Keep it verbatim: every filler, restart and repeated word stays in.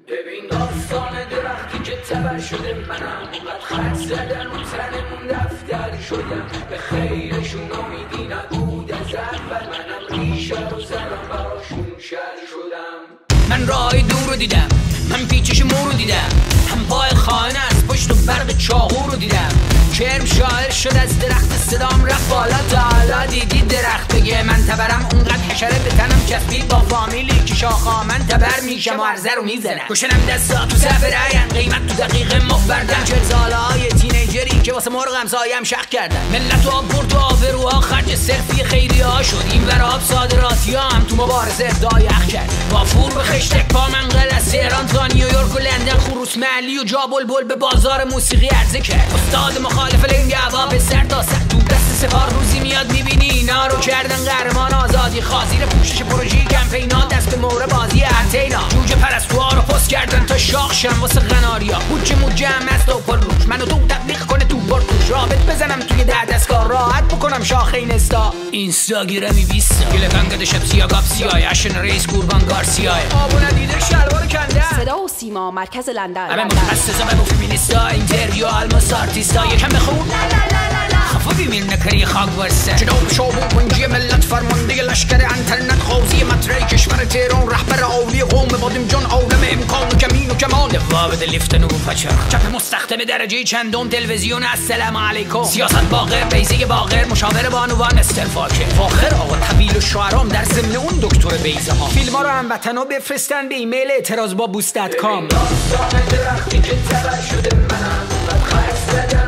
ببین داستان درختی که تبر شده منم، اونقدر خط زدن و تنمون دفتر شدم، به خیرشون امیدی نبود از اول، منم ریشه رو زدم براشون شر شدم. من راه دور رو دیدم، من پیچش مو رو دیدم، هم پای خانه از پشت و برق چاقو رو دیدم. کرم شاعر شد از درخت صدام رفت بالا، تا حالا دیدی درخت بگه من تبرم؟ اونقدر حشره به تنم چسبید با فامیلی که شاخا من تبر میشم و عرضه رو میزنم. کشنم دستا تو صف رأین، قیمت تو دقیقه مخ بردم. چهل ساله های تینیجری که واسه مرغ همسایم شخ کردن. ملت و آب برد و آبروها خرج سلفی خیری ها شد. این براب صادراتی ها هم تو مبارزه ابداعی اخ کرد. وافور به خشتک پا منقل از تهران تا نیویورک و لندن، خروس محلی و جا بلبل به بازار موسیقی عرضه کرد. استاد مخالف لنگ هوا به سر تا سر تو دست سپار روزی میاد میبینی اینا رو کردن قهرمان آزادی. خاطر پوشش پروژه کمپینا دست به مهره بازی ارتینا. جوجه پرستوها رو پست کردن تا شاخ شم واسه قناریا. بوچه موجه هم است و پر روش منو تو تطبیق کنه تو برکوش. رابط بزنم توی ده دستگاه راحت بکنم شاخ اینستا. اینستاگرامی بیستا گلفنگ دشب سیا گاب سیای اشن رئیس قربان گارسیای. آبو ندیده شلوار کنده. صدا و سیما مرکز لندن. همه متخصصا و فیمینیستا اینترویو آلماس آرتیستا. یکم بخون خفا بیمیر نکری خاک ورسه. جنوب شعبون کنجی ملت فرمانده لشکر انترنت خوزی مطرح کشور تهران. رهبر اولی قوم بادم جان عالم امکان و کمین و کمان. وابد لیفت نور پچر چپ مستخدم درجه چندم تلویزیون السلام علیکم. سیاست باقر بیزه باقر مشاور بانوان استرفاکه. فاخر آقا طویل و شعرام در ضمن اون دکتر بیزه ها. فیلم ها رو هموطنا بفرستن به ایمیل اعتراض با بوست دات کام. داستان درختی که تبر شده منم، بعد خرج زدم